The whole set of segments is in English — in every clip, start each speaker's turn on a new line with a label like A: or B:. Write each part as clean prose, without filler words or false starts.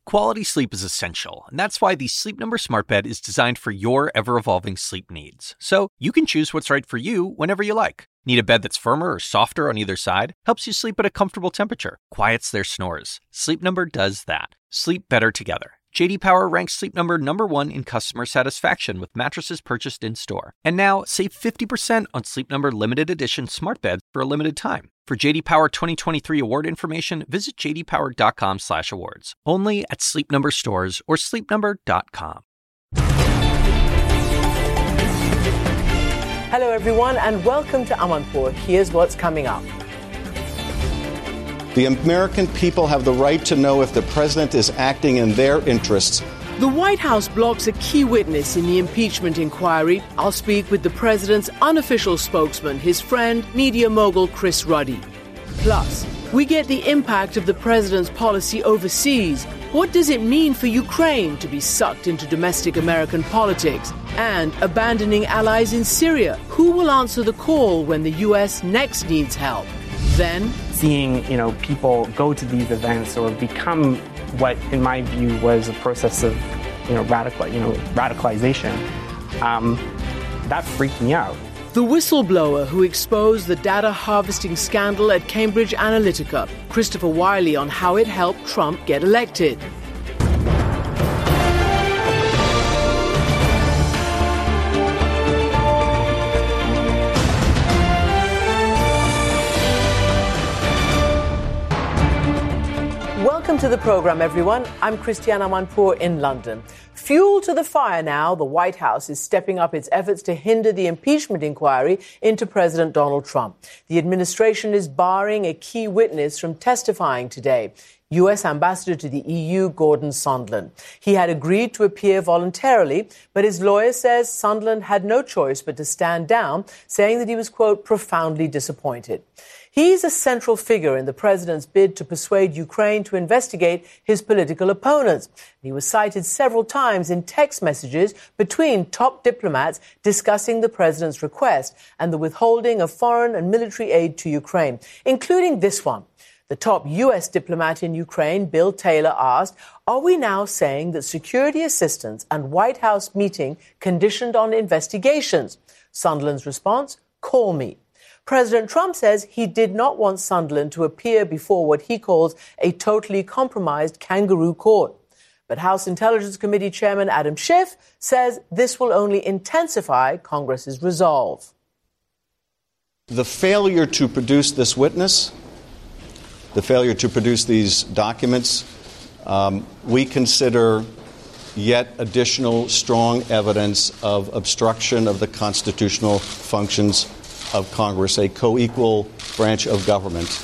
A: Quality sleep is essential, and that's why the Sleep Number Smart Bed is designed for your ever-evolving sleep needs. So you can choose what's right for you whenever you like. Need a bed that's firmer or softer on either side? Helps you sleep at a comfortable temperature, quiets their snores. Sleep Number does that. Sleep better together. J.D. Power ranks Sleep Number #1 in customer satisfaction with mattresses purchased in-store. And now, save 50% on Sleep Number limited edition smart beds for a limited time. For J.D. Power 2023 award information, visit jdpower.com/awards. Only at Sleep Number stores or sleepnumber.com.
B: Hello, everyone, and welcome to Amanpour. Here's what's coming up.
C: The American people have the right to know if the president is acting in their interests.
B: The White House blocks a key witness in the impeachment inquiry. I'll speak with the president's unofficial spokesman, his friend, media mogul Chris Ruddy. Plus, we get the impact of the president's policy overseas. What does it mean for Ukraine to be sucked into domestic American politics? And abandoning allies in Syria. Who will answer the call when the U.S. next needs help? Then,
D: seeing, people go to these events or become what, in my view, was a process of, radicalization, that freaked me out.
B: The whistleblower who exposed the data harvesting scandal at Cambridge Analytica, Christopher Wiley, on how it helped Trump get elected. Welcome to the program, everyone. I'm Christiane Amanpour in London. Fuel to the fire now, the White House is stepping up its efforts to hinder the impeachment inquiry into President Donald Trump. The administration is barring a key witness from testifying today, U.S. Ambassador to the EU, Gordon Sondland. He had agreed to appear voluntarily, but his lawyer says Sondland had no choice but to stand down, saying that he was, quote, profoundly disappointed. He's a central figure in the president's bid to persuade Ukraine to investigate his political opponents. He was cited several times in text messages between top diplomats discussing the president's request and the withholding of foreign and military aid to Ukraine, including this one. The top U.S. diplomat in Ukraine, Bill Taylor, asked, are we now saying that security assistance and White House meeting conditioned on investigations? Sondland's response, call me. President Trump says he did not want Sondland to appear before what he calls a totally compromised kangaroo court. But House Intelligence Committee Chairman Adam Schiff says this will only intensify Congress's resolve.
C: The failure to produce this witness, the failure to produce these documents, we consider yet additional strong evidence of obstruction of the constitutional functions of Congress, a co-equal branch of government.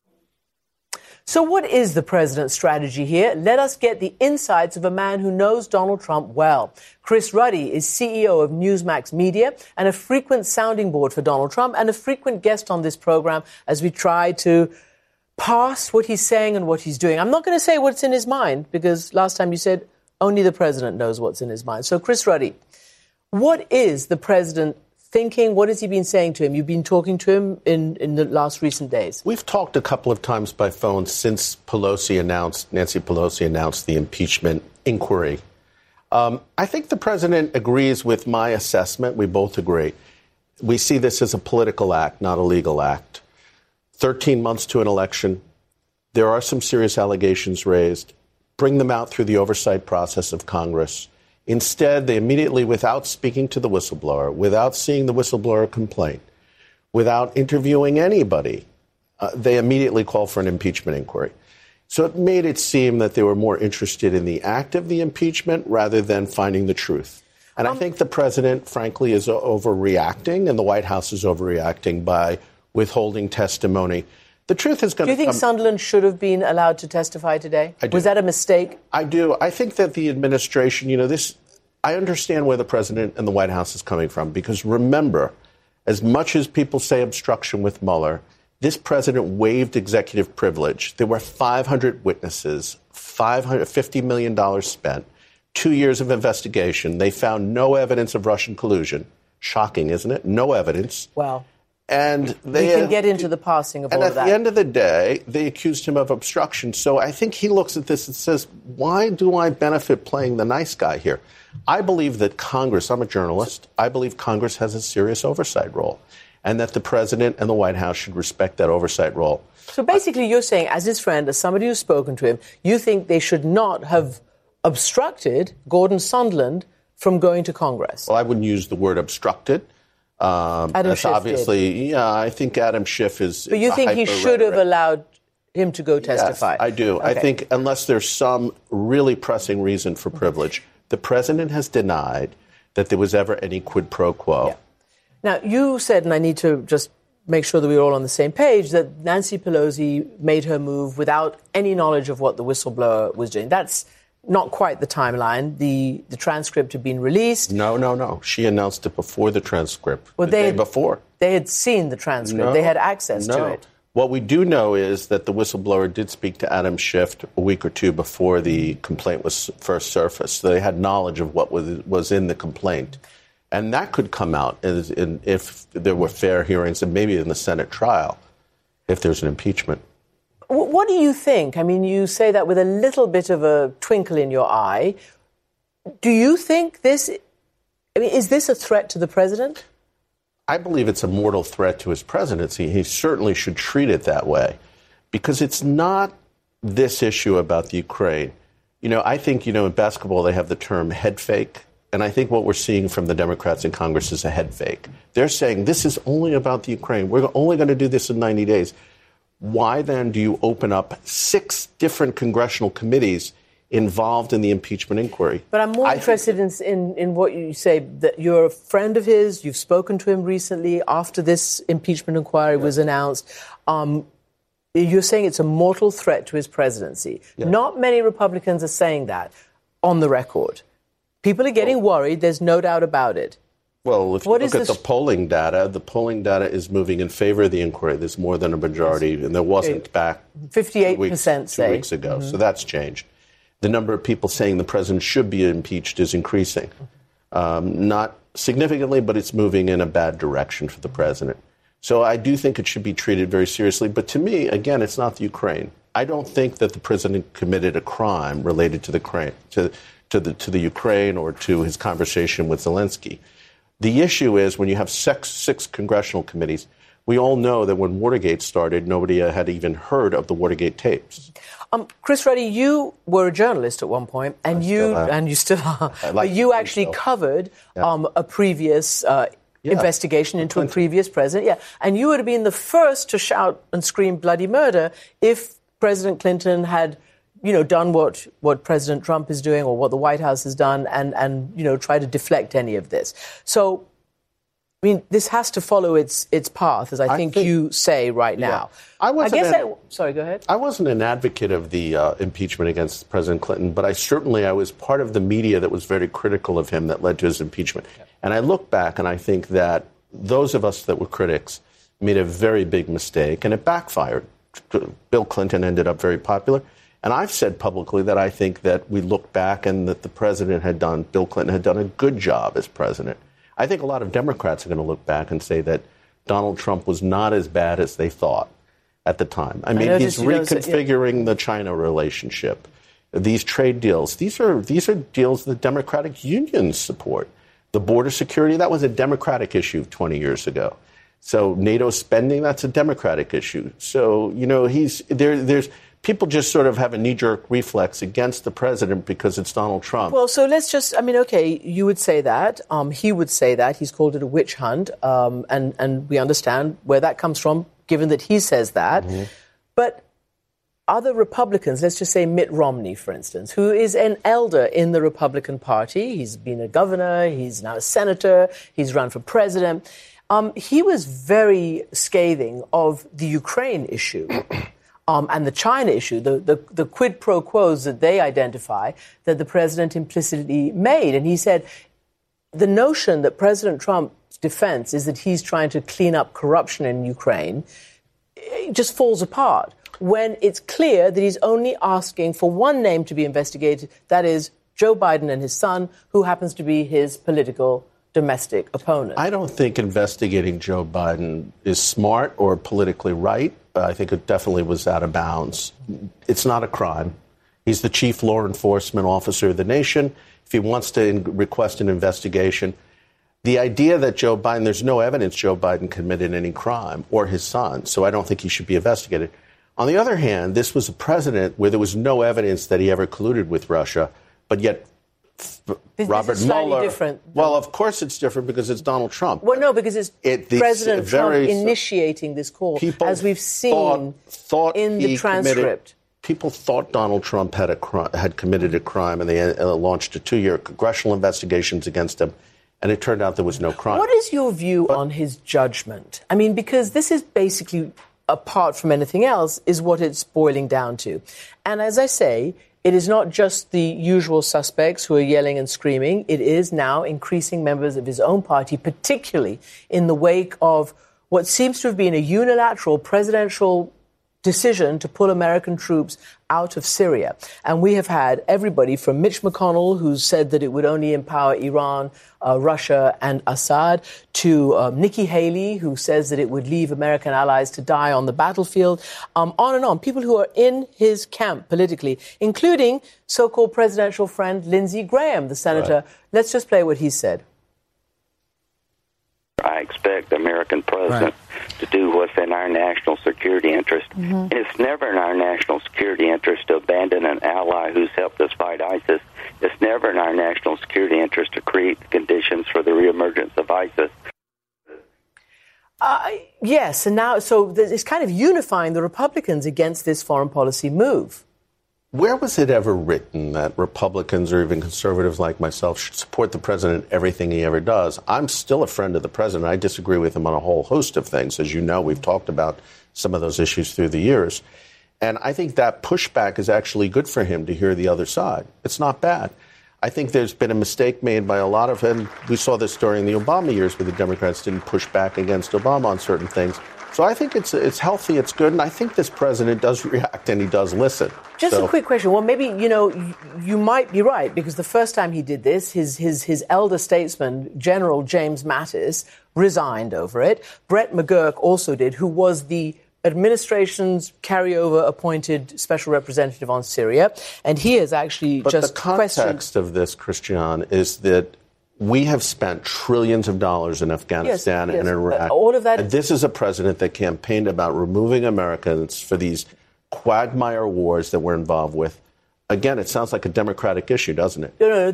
B: So what is the president's strategy here? Let us get the insights of a man who knows Donald Trump well. Chris Ruddy is CEO of Newsmax Media and a frequent sounding board for Donald Trump and a frequent guest on this program as we try to parse what he's saying and what he's doing. I'm not going to say what's in his mind because last time you said only the president knows what's in his mind. So Chris Ruddy, what is the president thinking? What has he been saying to him? You've been talking to him in the last recent days.
E: We've talked a couple of times by phone since Nancy Pelosi announced the impeachment inquiry. I think the president agrees with my assessment. We both agree. We see this as a political act, not a legal act. 13 months to an election. There are some serious allegations raised. Bring them out through the oversight process of Congress. Instead, they immediately, without speaking to the whistleblower, without seeing the whistleblower complaint, without interviewing anybody, they immediately call for an impeachment inquiry. So it made it seem that they were more interested in the act of the impeachment rather than finding the truth. And I think the president, frankly, is overreacting, and the White House is overreacting by withholding testimony. The truth is going to come. Do you think
B: Sondland should have been allowed to testify today?
E: I do.
B: Was that a mistake?
E: I do. I think that the administration, I understand where the president and the White House is coming from, because remember, as much as people say obstruction with Mueller, this president waived executive privilege. There were 500 witnesses, $50 million spent, 2 years of investigation. They found no evidence of Russian collusion. Shocking, isn't it? No evidence.
B: Wow.
E: And
B: we can get into the passing of all of that.
E: And at the end of the day, they accused him of obstruction. So I think he looks at this and says, why do I benefit playing the nice guy here? I believe that Congress, I'm a journalist, I believe Congress has a serious oversight role, and that the president and the White House should respect that oversight role.
B: So basically you're saying, as his friend, as somebody who's spoken to him, you think they should not have obstructed Gordon Sondland from going to Congress?
E: Well, I wouldn't use the word obstructed.
B: Adam Schiff
E: obviously,
B: did.
E: Yeah, I think Adam Schiff is.
B: But you think he should have allowed him to go testify?
E: Yes, I do.
B: Okay.
E: I think unless there's some really pressing reason for privilege, the president has denied that there was ever any quid pro quo.
B: Yeah. Now, you said, and I need to just make sure that we're all on the same page, that Nancy Pelosi made her move without any knowledge of what the whistleblower was doing. That's not quite the timeline. The transcript had been released.
E: No. She announced it before the transcript.
B: Well,
E: the day before.
B: They had seen the transcript.
E: No,
B: they had access to it.
E: What we do know is that the whistleblower did speak to Adam Schiff a week or two before the complaint was first surfaced. So they had knowledge of what was in the complaint. And that could come out if there were fair hearings and maybe in the Senate trial, if there's an impeachment.
B: What do you think? I mean, you say that with a little bit of a twinkle in your eye. Do you think is this a threat to the president?
E: I believe it's a mortal threat to his presidency. He certainly should treat it that way, because it's not this issue about the Ukraine. I think, in basketball they have the term head fake. And I think what we're seeing from the Democrats in Congress is a head fake. They're saying this is only about the Ukraine. We're only going to do this in 90 days. Why then do you open up 6 different congressional committees involved in the impeachment inquiry?
B: But I'm more interested in what you say, that you're a friend of his, you've spoken to him recently after this impeachment inquiry was announced. You're saying it's a mortal threat to his presidency. Yeah. Not many Republicans are saying that on the record. People are getting worried. There's no doubt about it.
E: Well, if you look at the polling data is moving in favor of the inquiry. There's more than a majority, and there wasn't back
B: 58%
E: 2 weeks ago. Mm-hmm. So that's changed. The number of people saying the president should be impeached is increasing. Not significantly, but it's moving in a bad direction for the president. So I do think it should be treated very seriously. But to me, again, it's not the Ukraine. I don't think that the president committed a crime related to the Ukraine or to his conversation with Zelensky. The issue is when you have 6 congressional committees, we all know that when Watergate started, nobody had even heard of the Watergate tapes.
B: Chris Ruddy, you were a journalist at one point, and you still are. But you actually covered a previous investigation into a previous president. Yeah, and you would have been the first to shout and scream bloody murder if President Clinton had done what President Trump is doing or what the White House has done and try to deflect any of this. So, I mean, this has to follow its path, as I think you say right now. Sorry, go ahead.
E: I wasn't an advocate of the impeachment against President Clinton, but I was part of the media that was very critical of him that led to his impeachment. Yeah. And I look back and I think that those of us that were critics made a very big mistake, and it backfired. Bill Clinton ended up very popular. And I've said publicly that I think that we look back and that Bill Clinton had done a good job as president. I think a lot of Democrats are going to look back and say that Donald Trump was not as bad as they thought at the time. I mean, he's reconfiguring the China relationship, these trade deals. These are deals that Democratic unions support. The border security, that was a Democratic issue 20 years ago. So NATO spending, that's a Democratic issue. So, there's people just sort of have a knee-jerk reflex against the president because it's Donald Trump.
B: Well, so let's just, you would say that. He would say that. He's called it a witch hunt. And we understand where that comes from, given that he says that. Mm-hmm. But other Republicans, let's just say Mitt Romney, for instance, who is an elder in the Republican Party. He's been a governor. He's now a senator. He's run for president. He was very scathing of the Ukraine issue. And the China issue, the quid pro quos that they identify that the president implicitly made. And he said the notion that President Trump's defense is that he's trying to clean up corruption in Ukraine just falls apart when it's clear that he's only asking for one name to be investigated, that is Joe Biden and his son, who happens to be his political domestic opponent.
E: I don't think investigating Joe Biden is smart or politically right. I think it definitely was out of bounds. It's not a crime. He's the chief law enforcement officer of the nation. If he wants to request an investigation, the idea that Joe Biden, there's no evidence Joe Biden committed any crime or his son, so I don't think he should be investigated. On the other hand, this was a president where there was no evidence that he ever colluded with Russia, but yet Robert Mueller.
B: Different.
E: Well, of course it's different because it's Donald Trump.
B: Well, no, because it's President Trump initiating this call, as we've seen in the transcript.
E: People thought Donald Trump had committed a crime, and they launched a 2-year congressional investigations against him, and it turned out there was no crime.
B: What is your view on his judgment? I mean, because this is basically, apart from anything else, is what it's boiling down to. And as I say, it is not just the usual suspects who are yelling and screaming. It is now increasing members of his own party, particularly in the wake of what seems to have been a unilateral presidential decision to pull American troops out of Syria. And we have had everybody from Mitch McConnell, who said that it would only empower Iran, Russia and Assad, to Nikki Haley, who says that it would leave American allies to die on the battlefield, on and on. People who are in his camp politically, including so-called presidential friend Lindsey Graham, the senator. Right. Let's just play what he said.
F: I expect the American president to do what's in our national security interest. Mm-hmm. It's never in our national security interest to abandon an ally who's helped us fight ISIS. It's never in our national security interest to create conditions for the reemergence of ISIS.
B: Yes, and now, so it's kind of unifying the Republicans against this foreign policy move.
E: Where was it ever written that Republicans or even conservatives like myself should support the president in everything he ever does? I'm still a friend of the president. I disagree with him on a whole host of things. As you know, we've talked about some of those issues through the years. And I think that pushback is actually good for him to hear the other side. It's not bad. I think there's been a mistake made by a lot of, and we saw this during the Obama years where the Democrats didn't push back against Obama on certain things. So I think it's healthy, it's good, and I think this president does react and he does listen.
B: Just a quick question. Well, maybe, you might be right, because the first time he did this, his elder statesman, General James Mattis, resigned over it. Brett McGurk also did, who was the administration's carryover appointed special representative on Syria, and he has actually
E: but
B: just
E: questioned... But the context of this, Christiane, is that we have spent trillions of dollars in Afghanistan and Iraq.
B: All of that.
E: And this is a president that campaigned about removing Americans for these quagmire wars that we're involved with. Again, it sounds like a Democratic issue, doesn't it?
B: No.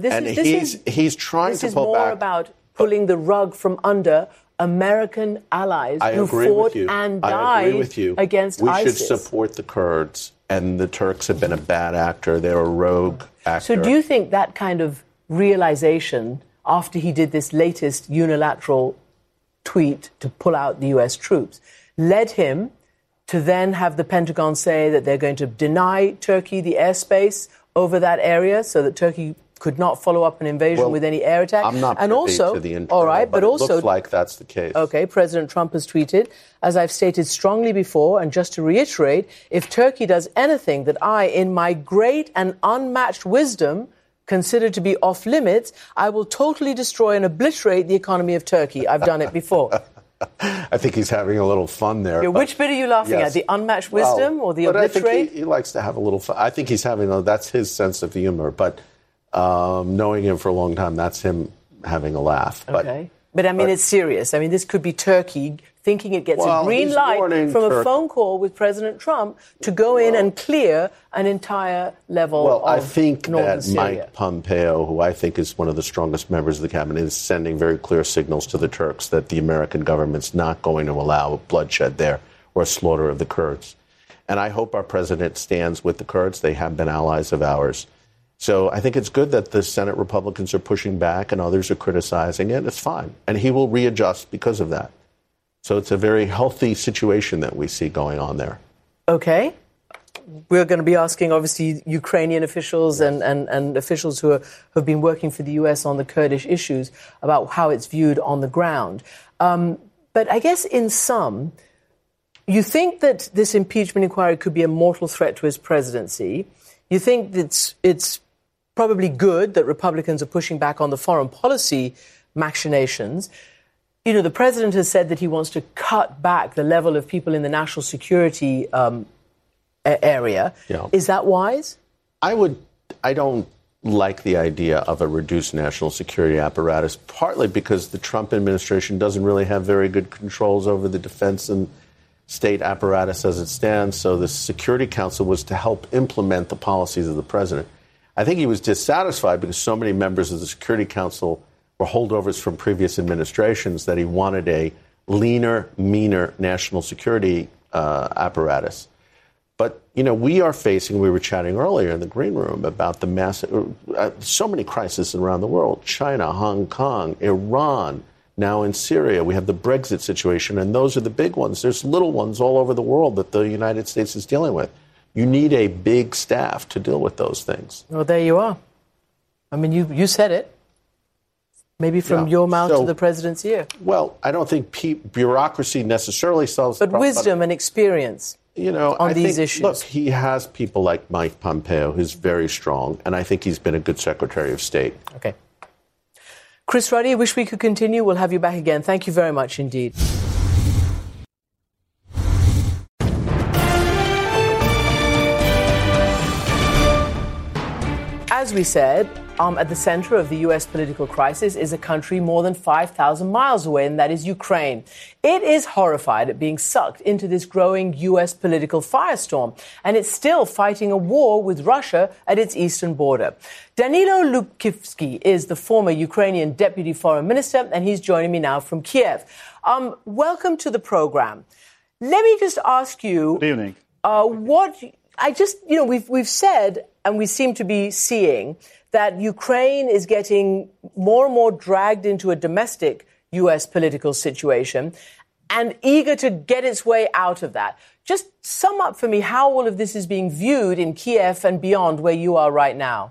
E: He's trying to pull back.
B: This is more about pulling the rug from under American allies who fought and died against ISIS.
E: We should support the Kurds, and the Turks have been a bad actor. They're a rogue actor.
B: So do you think that kind of realization, after he did this latest unilateral tweet to pull out the U.S. troops, led him to then have the Pentagon say that they're going to deny Turkey the airspace over that area so that Turkey could not follow up an invasion with any air attack?
E: I'm not privy to the internal,
B: all right, but
E: it
B: also,
E: looks like that's the case.
B: Okay, President Trump has tweeted, as I've stated strongly before, and just to reiterate, if Turkey does anything that I, in my great and unmatched wisdom, considered to be off limits, I will totally destroy and obliterate the economy of Turkey. I've done it before.
E: I think he's having a little fun there.
B: Yeah, which bit are you laughing at? The unmatched wisdom or the obliterate?
E: I think he likes to have a little fun. I think he's having that's his sense of humor. But knowing him for a long time, that's him having a laugh.
B: Okay. But I mean, it's serious. I mean, this could be Turkey thinking it gets a green light from a phone call with President Trump to go in and clear an entire level of
E: I think
B: northern
E: that
B: Syria.
E: Mike Pompeo, who I think is one of the strongest members of the cabinet, is sending very clear signals to the Turks that the American government's not going to allow bloodshed there or slaughter of the Kurds. And I hope our president stands with the Kurds. They have been allies of ours. So I think it's good that the Senate Republicans are pushing back and others are criticizing it. It's fine. And he will readjust because of that. So it's a very healthy situation that we see going on there.
B: Okay. We're going to be asking, obviously, Ukrainian officials and officials who have been working for the U.S. on the Kurdish issues about how it's viewed on the ground. But I guess in sum, you think that this impeachment inquiry could be a mortal threat to his presidency. You think that it's probably good that Republicans are pushing back on the foreign policy machinations. You know, the president has said that he wants to cut back the level of people in the national security area.
E: Yeah.
B: Is that wise?
E: I don't like the idea of a reduced national security apparatus, partly because the Trump administration doesn't really have very good controls over the defense and state apparatus as it stands. So the Security Council was to help implement the policies of the president. I think he was dissatisfied because so many members of the Security Council were holdovers from previous administrations that he wanted a leaner, meaner national security apparatus. But, you know, we were chatting earlier in the green room about the massive, so many crises around the world. China, Hong Kong, Iran, now in Syria. We have the Brexit situation, and those are the big ones. There's little ones all over the world that the United States is dealing with. You need a big staff to deal with those things.
B: Well, there you are. I mean, you said it. Maybe from your mouth to the president's ear.
E: Well, I don't think bureaucracy necessarily solves the problem.
B: But wisdom and experience.
E: You know,
B: on these issues.
E: Look, he has people like Mike Pompeo, who's very strong, and I think he's been a good Secretary of State.
B: Okay. Chris Ruddy, I wish we could continue. We'll have you back again. Thank you very much indeed. As we said, at the center of the U.S. political crisis is a country more than 5,000 miles away, and that is Ukraine. It is horrified at being sucked into this growing U.S. political firestorm, and it's still fighting a war with Russia at its eastern border. Danilo Lubkivsky is the former Ukrainian deputy foreign minister, and he's joining me now from Kiev. Welcome to the program. Let me just ask you...
G: Good evening.
B: We've said, and we seem to be seeing, that Ukraine is getting more and more dragged into a domestic U.S. political situation and eager to get its way out of that. Just sum up for me how all of this is being viewed in Kiev and beyond where you are right now.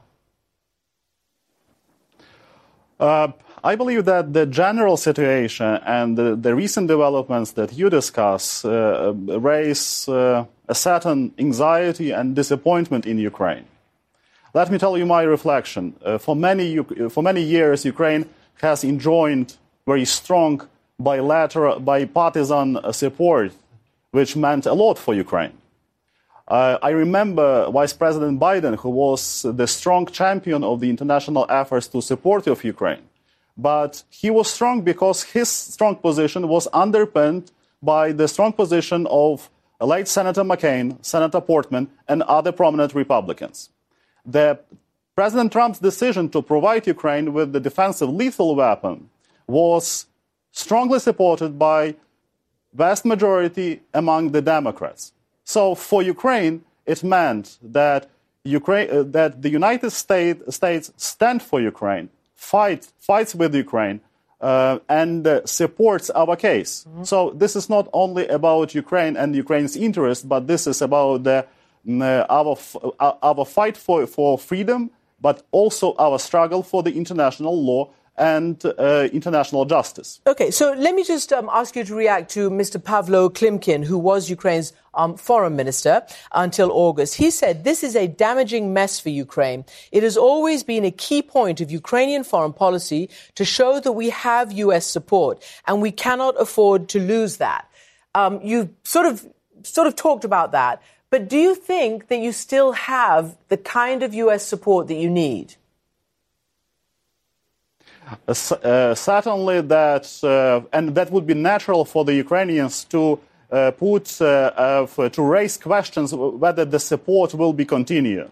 G: I believe that the general situation and the recent developments that you discuss raise a certain anxiety and disappointment in Ukraine. Let me tell you my reflection. For many years, Ukraine has enjoyed very strong bipartisan support, which meant a lot for Ukraine. I remember Vice President Biden, who was the strong champion of the international efforts to support of Ukraine. But he was strong because his strong position was underpinned by the strong position of late Senator McCain, Senator Portman, and other prominent Republicans. President Trump's decision to provide Ukraine with the defensive lethal weapon was strongly supported by vast majority among the Democrats. So for Ukraine, it meant that the United States stand for Ukraine, fights with Ukraine, and supports our case. Mm-hmm. So this is not only about Ukraine and Ukraine's interest, but this is about our fight for freedom, but also our struggle for the international law and international justice.
B: Okay, so let me just ask you to react to Mr. Pavlo Klimkin, who was Ukraine's foreign minister until August. He said, "This is a damaging mess for Ukraine. It has always been a key point of Ukrainian foreign policy to show that we have U.S. support, and we cannot afford to lose that." You sort of talked about that. But do you think that you still have the kind of U.S. support that you need?
G: Certainly that, and that would be natural for the Ukrainians to raise questions whether the support will be continued.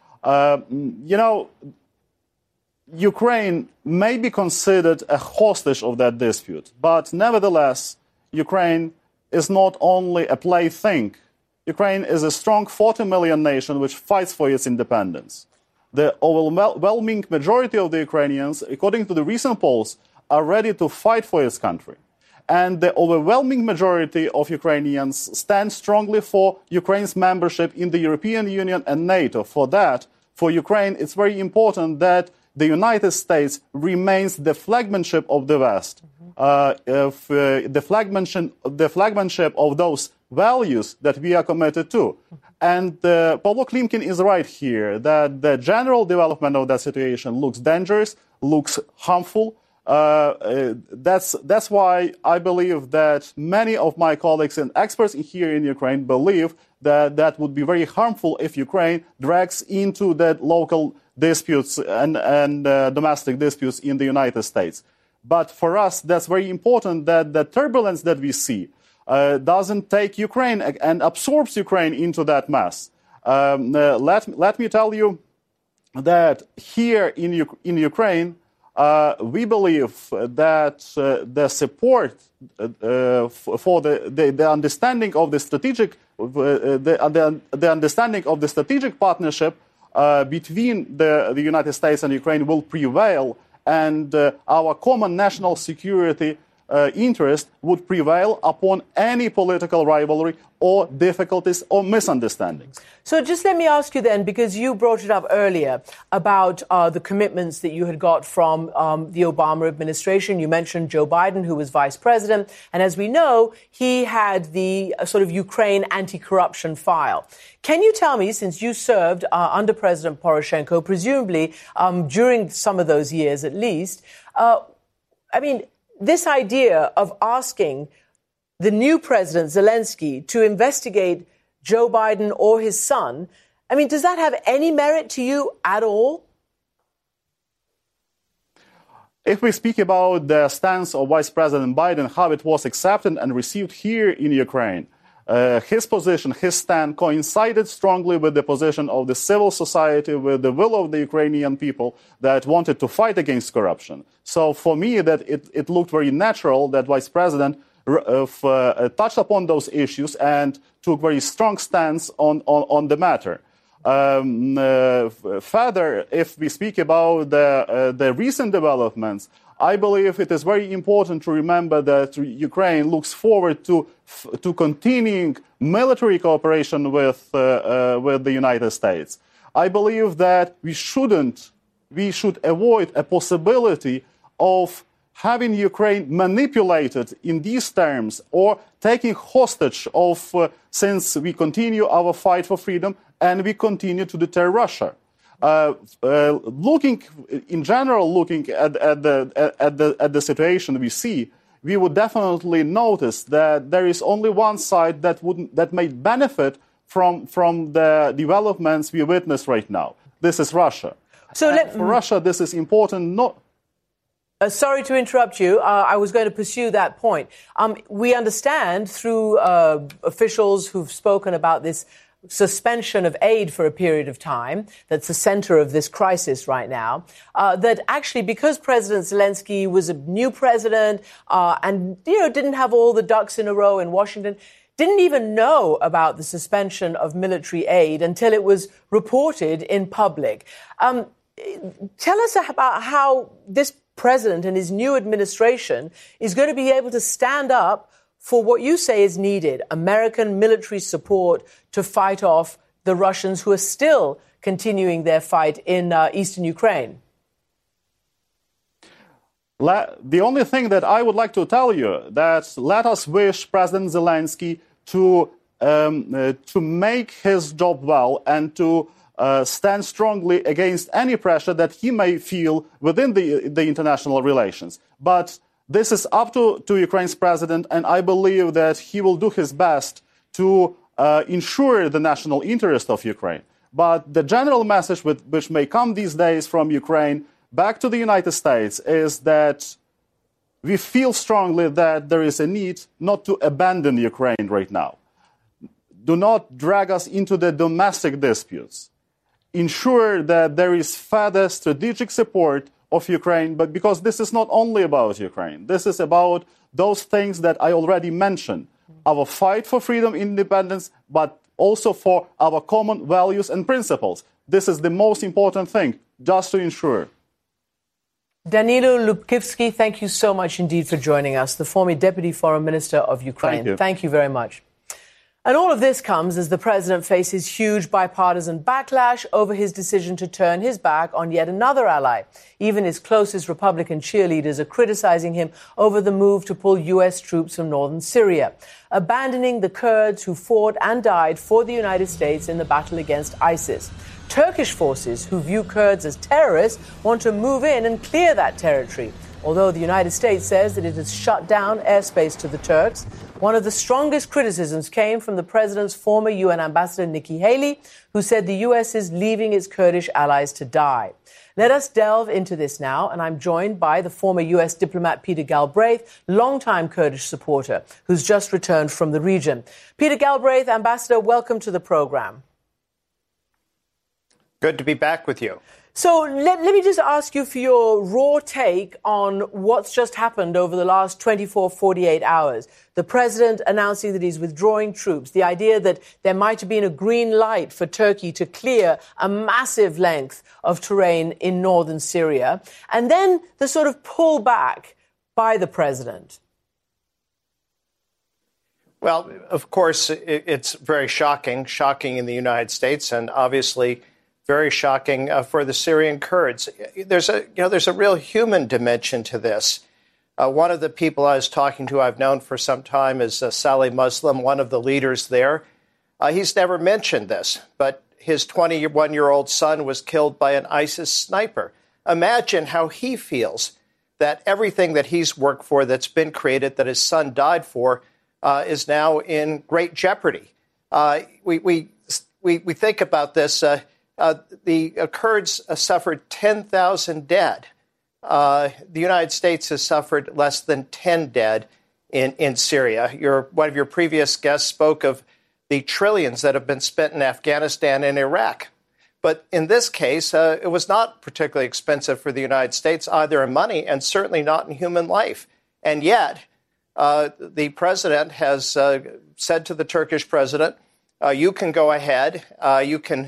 G: Ukraine may be considered a hostage of that dispute, but nevertheless, Ukraine is not only a plaything. Ukraine is a strong 40 million nation which fights for its independence. The overwhelming majority of the Ukrainians, according to the recent polls, are ready to fight for its country. And the overwhelming majority of Ukrainians stand strongly for Ukraine's membership in the European Union and NATO. For that, for Ukraine, it's very important that the United States remains the flagmanship of the West, the flagmanship of those values that we are committed to. And Pavlo Klimkin is right here that the general development of that situation looks dangerous, looks harmful, That's why I believe that many of my colleagues and experts here in Ukraine believe that that would be very harmful if Ukraine drags into that local disputes and domestic disputes in the United States. But for us, that's very important that the turbulence that we see doesn't take Ukraine and absorbs Ukraine into that mess. Let me tell you that here in Ukraine, we believe that the support for the understanding of the strategic the understanding of the strategic partnership between the United States and Ukraine will prevail, and our common national security interest would prevail upon any political rivalry or difficulties or misunderstandings.
B: So just let me ask you then, because you brought it up earlier about the commitments that you had got from the Obama administration. You mentioned Joe Biden, who was vice president. And as we know, he had the sort of Ukraine anti-corruption file. Can you tell me, since you served under President Poroshenko, presumably during some of those years at least, this idea of asking the new president, Zelensky, to investigate Joe Biden or his son, does that have any merit to you at all?
G: If we speak about the stance of Vice President Biden, how it was accepted and received here in Ukraine, his position, his stand coincided strongly with the position of the civil society, with the will of the Ukrainian people that wanted to fight against corruption. So for me, that it looked very natural that Vice President touched upon those issues and took very strong stance on the matter. Further, if we speak about the recent developments, I believe it is very important to remember that Ukraine looks forward to continuing military cooperation with the United States. I believe that we should avoid a possibility of having Ukraine manipulated in these terms or taking hostage of since we continue our fight for freedom and we continue to deter Russia. Looking at the situation we see, we would definitely notice that there is only one side that may benefit from the developments we witness right now. This is Russia. So for Russia, this is important.
B: Sorry to interrupt you. I was going to pursue that point. We understand through officials who've spoken about this suspension of aid for a period of time, that's the center of this crisis right now, that actually because President Zelensky was a new president and didn't have all the ducks in a row in Washington, didn't even know about the suspension of military aid until it was reported in public. Tell us about how this president and his new administration is going to be able to stand up for what you say is needed, American military support to fight off the Russians who are still continuing their fight in eastern Ukraine.
G: The only thing that I would like to tell you that let us wish President Zelensky to make his job well and to stand strongly against any pressure that he may feel within the international relations. But this is up to Ukraine's president, and I believe that he will do his best to ensure the national interest of Ukraine. But the general message which may come these days from Ukraine back to the United States is that we feel strongly that there is a need not to abandon Ukraine right now. Do not drag us into the domestic disputes. Ensure that there is further strategic support of Ukraine, but because this is not only about Ukraine, this is about those things that I already mentioned. Our fight for freedom, independence, but also for our common values and principles. This is the most important thing, just to ensure.
B: Danilo Lubkivsky, thank you so much indeed for joining us, the former Deputy Foreign Minister of Ukraine. Thank you very much. And all of this comes as the president faces huge bipartisan backlash over his decision to turn his back on yet another ally. Even his closest Republican cheerleaders are criticizing him over the move to pull U.S. troops from northern Syria, abandoning the Kurds who fought and died for the United States in the battle against ISIS. Turkish forces, who view Kurds as terrorists, want to move in and clear that territory. although the United States says that it has shut down airspace to the Turks. One of the strongest criticisms came from the president's former UN ambassador, Nikki Haley, who said the U.S. is leaving its Kurdish allies to die. Let us delve into this now, and I'm joined by the former U.S. diplomat Peter Galbraith, longtime Kurdish supporter, who's just returned from the region. Peter Galbraith, Ambassador, welcome to the program.
H: Good to be back with you.
B: So let me just ask you for your raw take on what's just happened over the last 24, 48 hours. The president announcing that he's withdrawing troops, the idea that there might have been a green light for Turkey to clear a massive length of terrain in northern Syria, and then the sort of pullback by the president.
H: Well, of course, it's very shocking in the United States, and obviously very shocking for the Syrian Kurds. There's a real human dimension to this. One of the people I was talking to, I've known for some time, is Saleh Muslim, one of the leaders there. He's never mentioned this, but his 21-year-old son was killed by an ISIS sniper. Imagine how he feels that everything that he's worked for, that's been created, that his son died for, is now in great jeopardy. We think about this. The Kurds suffered 10,000 dead. The United States has suffered less than 10 dead in Syria. One of your previous guests spoke of the trillions that have been spent in Afghanistan and Iraq. But in this case, it was not particularly expensive for the United States, either in money and certainly not in human life. And yet, the president has said to the Turkish president, you can go ahead, you can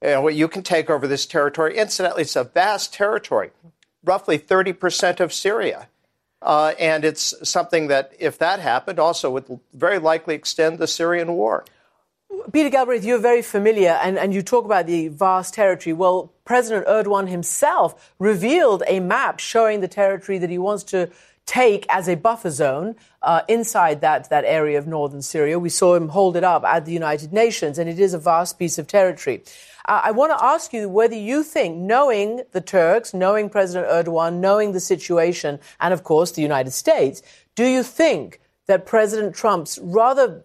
H: take over this territory. Incidentally, it's a vast territory, roughly 30% of Syria. And it's something that, if that happened, also would very likely extend the Syrian war.
B: Peter Galbraith, you're very familiar, and you talk about the vast territory. Well, President Erdogan himself revealed a map showing the territory that he wants to take as a buffer zone inside that area of northern Syria. We saw him hold it up at the United Nations, and it is a vast piece of territory. I want to ask you whether you think, knowing the Turks, knowing President Erdogan, knowing the situation, and of course the United States, do you think that President Trump's rather,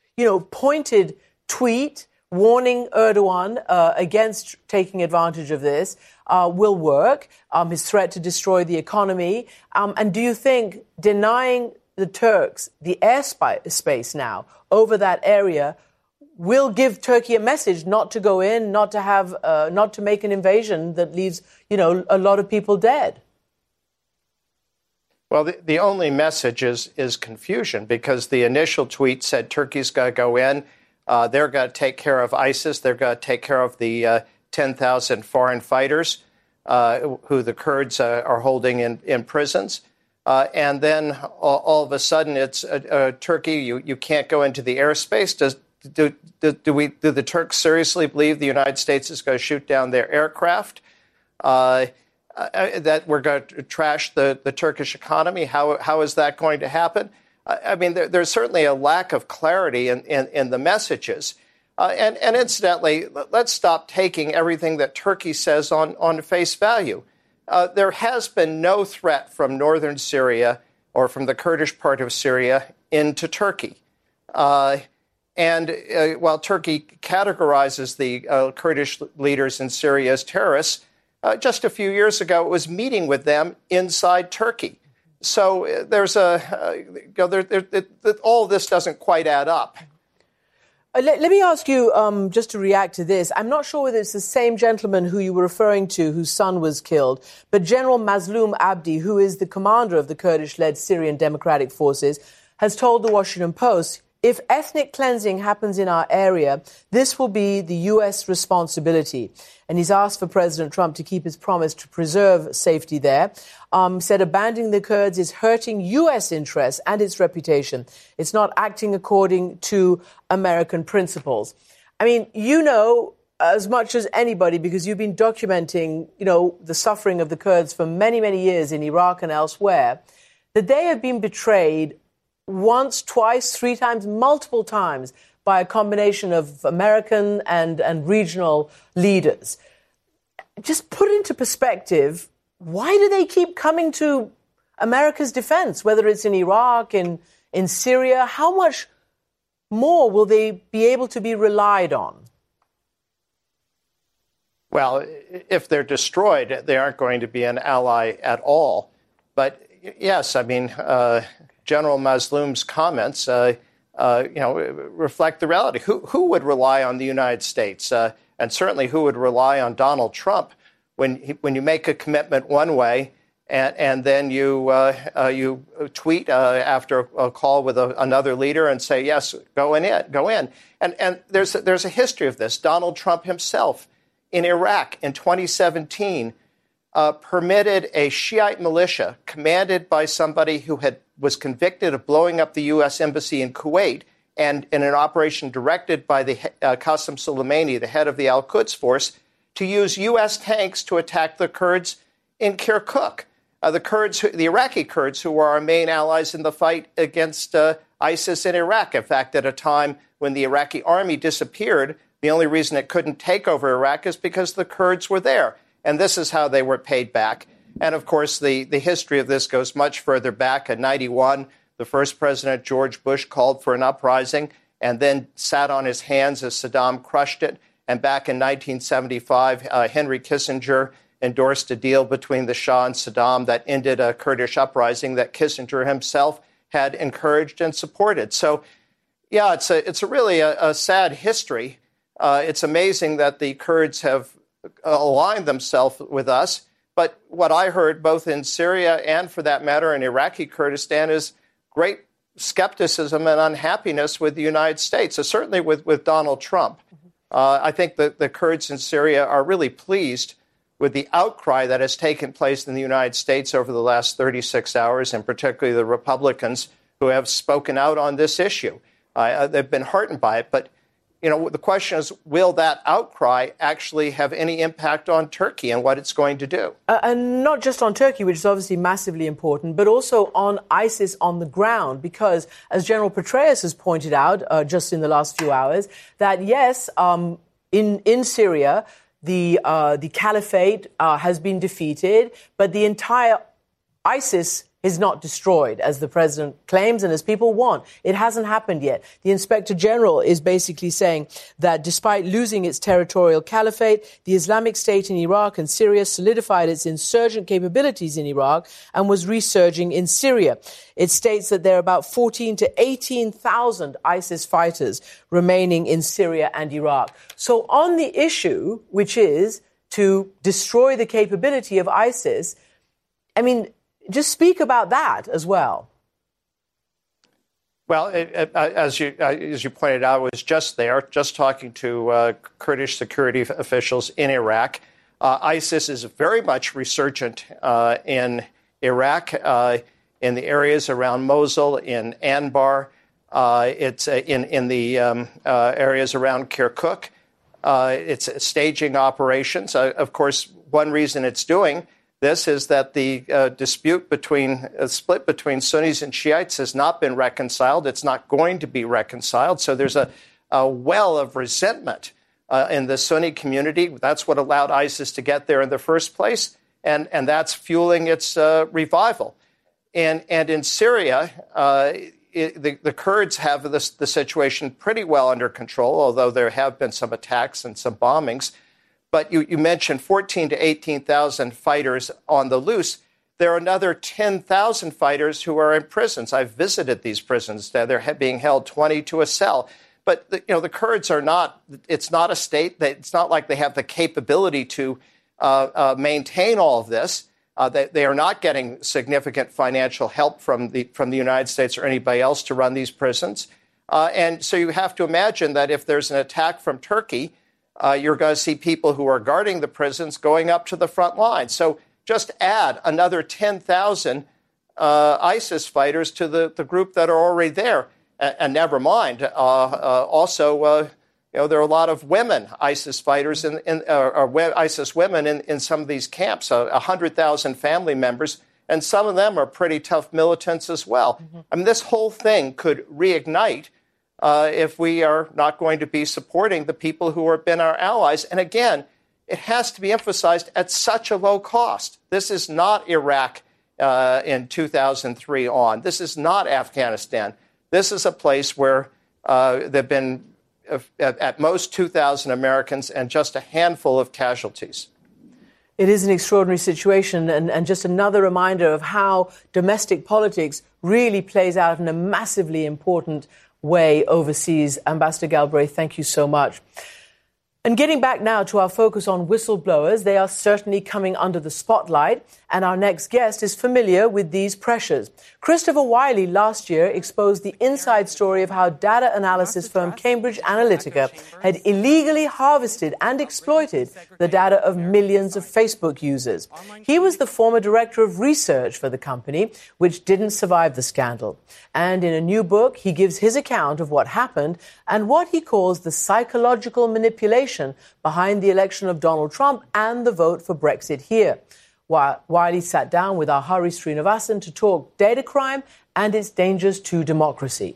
B: pointed tweet warning Erdogan against taking advantage of this will work, his threat to destroy the economy? And do you think denying the Turks the airspace now over that area will give Turkey a message not to go in, not to make an invasion that leaves, a lot of people dead?
H: Well, the only message is confusion, because the initial tweet said Turkey's got to go in. They're going to take care of ISIS. They're going to take care of the 10,000 foreign fighters who the Kurds are holding in prisons. And then all of a sudden it's Turkey. You can't go into the airspace. Do the Turks seriously believe the United States is going to shoot down their aircraft? That we're going to trash the Turkish economy? How is that going to happen? I mean, there's certainly a lack of clarity in the messages. And incidentally, let's stop taking everything that Turkey says on face value. There has been no threat from northern Syria or from the Kurdish part of Syria into Turkey. And while Turkey categorizes the Kurdish leaders in Syria as terrorists, just a few years ago it was meeting with them inside Turkey. So there's all this doesn't quite add up.
B: Let me ask you, just to react to this, I'm not sure whether it's the same gentleman who you were referring to, whose son was killed, but General Mazloum Abdi, who is the commander of the Kurdish-led Syrian Democratic Forces, has told the Washington Post, if ethnic cleansing happens in our area, this will be the U.S. responsibility. And he's asked for President Trump to keep his promise to preserve safety there. Said abandoning the Kurds is hurting U.S. interests and its reputation. It's not acting according to American principles. I mean, you know as much as anybody, because you've been documenting, the suffering of the Kurds for many, many years in Iraq and elsewhere, that they have been betrayed once, twice, three times, multiple times by a combination of American and regional leaders. Just put into perspective, why do they keep coming to America's defense, whether it's in Iraq, in Syria? How much more will they be able to be relied on?
H: Well, if they're destroyed, they aren't going to be an ally at all. But yes, I mean, General Mazloum's comments, reflect the reality. Who would rely on the United States, and certainly who would rely on Donald Trump when you make a commitment one way, and then you tweet after a call with another leader and say, yes, go in. And there's a history of this. Donald Trump himself in Iraq in 2017 permitted a Shiite militia commanded by somebody who was convicted of blowing up the U.S. embassy in Kuwait, and in an operation directed by the Qasem Soleimani, the head of the Al-Quds force, to use U.S. tanks to attack the Kurds in Kirkuk. The Iraqi Kurds, who were our main allies in the fight against ISIS in Iraq. In fact, at a time when the Iraqi army disappeared, the only reason it couldn't take over Iraq is because the Kurds were there. And this is how they were paid back. And, of course, the history of this goes much further back. In 1991, the first president, George Bush, called for an uprising and then sat on his hands as Saddam crushed it. And back in 1975, Henry Kissinger endorsed a deal between the Shah and Saddam that ended a Kurdish uprising that Kissinger himself had encouraged and supported. So, yeah, it's really a sad history. It's amazing that the Kurds have aligned themselves with us. But what I heard both in Syria and, for that matter, in Iraqi Kurdistan is great skepticism and unhappiness with the United States, so certainly with Donald Trump. I think that the Kurds in Syria are really pleased with the outcry that has taken place in the United States over the last 36 hours, and particularly the Republicans who have spoken out on this issue. They've been heartened by it. But the question is, will that outcry actually have any impact on Turkey and what it's going to do?
B: And not just on Turkey, which is obviously massively important, but also on ISIS on the ground, because as General Petraeus has pointed out just in the last few hours, that yes, in Syria, the caliphate has been defeated, but the entire ISIS is not destroyed, as the president claims and as people want. It hasn't happened yet. The Inspector General is basically saying that despite losing its territorial caliphate, the Islamic State in Iraq and Syria solidified its insurgent capabilities in Iraq and was resurging in Syria. It states that there are about 14 to 18,000 ISIS fighters remaining in Syria and Iraq. So on the issue, which is to destroy the capability of ISIS, I mean, just speak about that as well.
H: Well, as you pointed out, I was just talking to Kurdish security officials in Iraq. ISIS is very much resurgent in Iraq, in the areas around Mosul, in Anbar. It's in the areas around Kirkuk. It's staging operations. Of course, one reason it's doing this is that the split between Sunnis and Shiites has not been reconciled. It's not going to be reconciled. So there's a well of resentment in the Sunni community. That's what allowed ISIS to get there in the first place, and that's fueling its revival. And in Syria, the Kurds have the situation pretty well under control, although there have been some attacks and some bombings. But you mentioned 14 to 18,000 fighters on the loose. There are another 10,000 fighters who are in prisons. I've visited these prisons. They're being held 20 to a cell. But the Kurds are not. It's not a state. It's not like they have the capability to maintain all of this. They are not getting significant financial help from the United States or anybody else to run these prisons. And so you have to imagine that if there's an attack from Turkey, you're going to see people who are guarding the prisons going up to the front line. So just add another 10,000 ISIS fighters to the group that are already there. And never mind, also, there are a lot of women ISIS fighters or ISIS women in some of these camps, 100,000 family members, and some of them are pretty tough militants as well. Mm-hmm. I mean, this whole thing could reignite if we are not going to be supporting the people who have been our allies. And again, it has to be emphasized at such a low cost. This is not Iraq in 2003 on. This is not Afghanistan. This is a place where there have been at most 2,000 Americans and just a handful of casualties.
B: It is an extraordinary situation and just another reminder of how domestic politics really plays out in a massively important way overseas. Ambassador Galbraith, thank you so much. And getting back now to our focus on whistleblowers, they are certainly coming under the spotlight, and our next guest is familiar with these pressures. Christopher Wiley last year exposed the inside story of how data analysis firm Cambridge Analytica had illegally harvested and exploited the data of millions of Facebook users. He was the former director of research for the company, which didn't survive the scandal. And in a new book, he gives his account of what happened and what he calls the psychological manipulation behind the election of Donald Trump and the vote for Brexit here. Wiley sat down with our Hari Srinivasan to talk data crime and its dangers to democracy.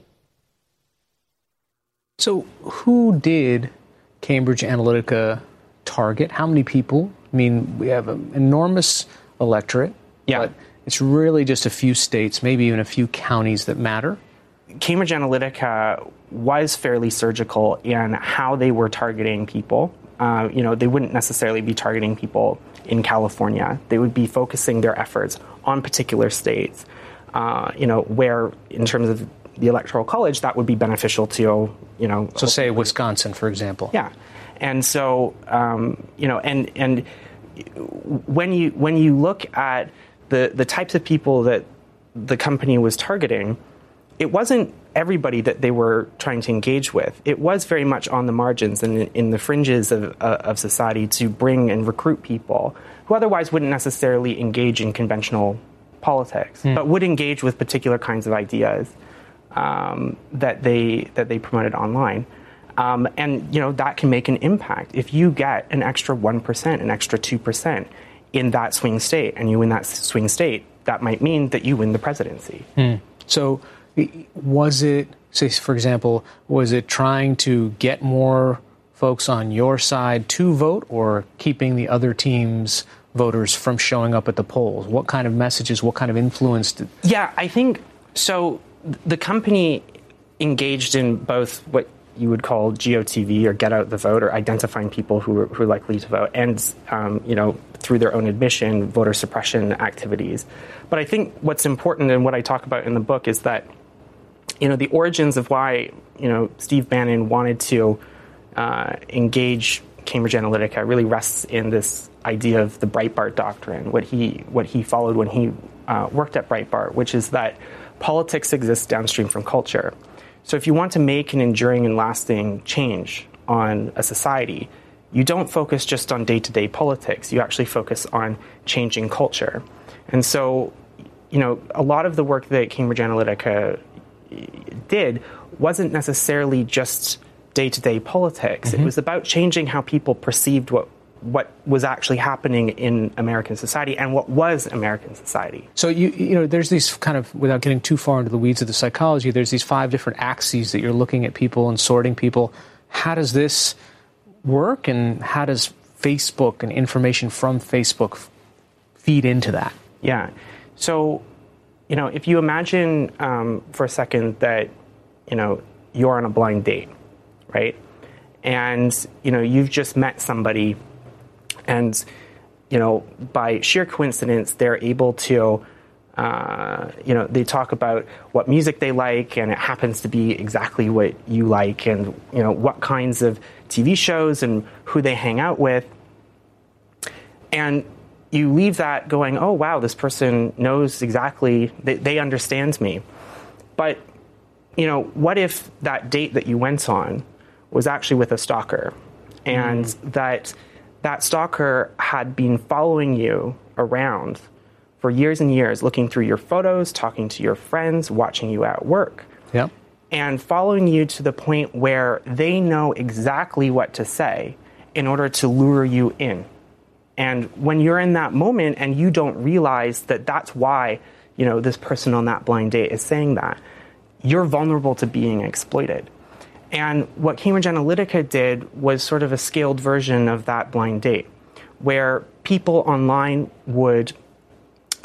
I: So who did Cambridge Analytica target? How many people? I mean, we have an enormous electorate, but it's really just a few states, maybe even a few counties that matter.
D: Cambridge Analytica was fairly surgical in how they were targeting people. They wouldn't necessarily be targeting people in California. They would be focusing their efforts on particular states, where in terms of the Electoral College, that would be beneficial to,
I: So say Wisconsin, for example.
D: Yeah. And so, and when you look at the types of people that the company was targeting, it wasn't everybody that they were trying to engage with. It was very much on the margins and in the fringes of society to bring and recruit people who otherwise wouldn't necessarily engage in conventional politics, but would engage with particular kinds of ideas that they promoted online. And that can make an impact. If you get an extra 1%, an extra 2% in that swing state, and you win that swing state, that might mean that you win the presidency.
I: So was it, say, for example, was it trying to get more folks on your side to vote or keeping the other team's voters from showing up at the polls? What kind of messages, what kind of influence?
D: Yeah, I think so. The company engaged in both what you would call GOTV, or get out the vote, or identifying people who are likely to vote, and through their own admission, voter suppression activities. But I think what's important, and what I talk about in the book, is that the origins of why Steve Bannon wanted to engage Cambridge Analytica really rests in this idea of the Breitbart doctrine, what he followed when he worked at Breitbart, which is that politics exists downstream from culture. So if you want to make an enduring and lasting change on a society, you don't focus just on day-to-day politics. You actually focus on changing culture. And so, a lot of the work that Cambridge Analytica did wasn't necessarily just day-to-day politics. It was about changing how people perceived what was actually happening in American society and what was American society.
I: So, there's these kind of, without getting too far into the weeds of the psychology, there's these 5 different axes that you're looking at people and sorting people. How does this work, and how does Facebook and information from Facebook feed into that?
D: Yeah. So, if you imagine for a second that, you're on a blind date, right? And, you've just met somebody, and, by sheer coincidence, they're able to, they talk about what music they like, and it happens to be exactly what you like, and, what kinds of TV shows and who they hang out with. And you leave that going, oh, wow, this person knows exactly, they understand me. But, what if that date that you went on was actually with a stalker, and that stalker had been following you around for years and years, looking through your photos, talking to your friends, watching you at work, and following you to the point where they know exactly what to say in order to lure you in. And when you're in that moment and you don't realize that that's why, this person on that blind date is saying that, you're vulnerable to being exploited. And what Cambridge Analytica did was sort of a scaled version of that blind date, where people online would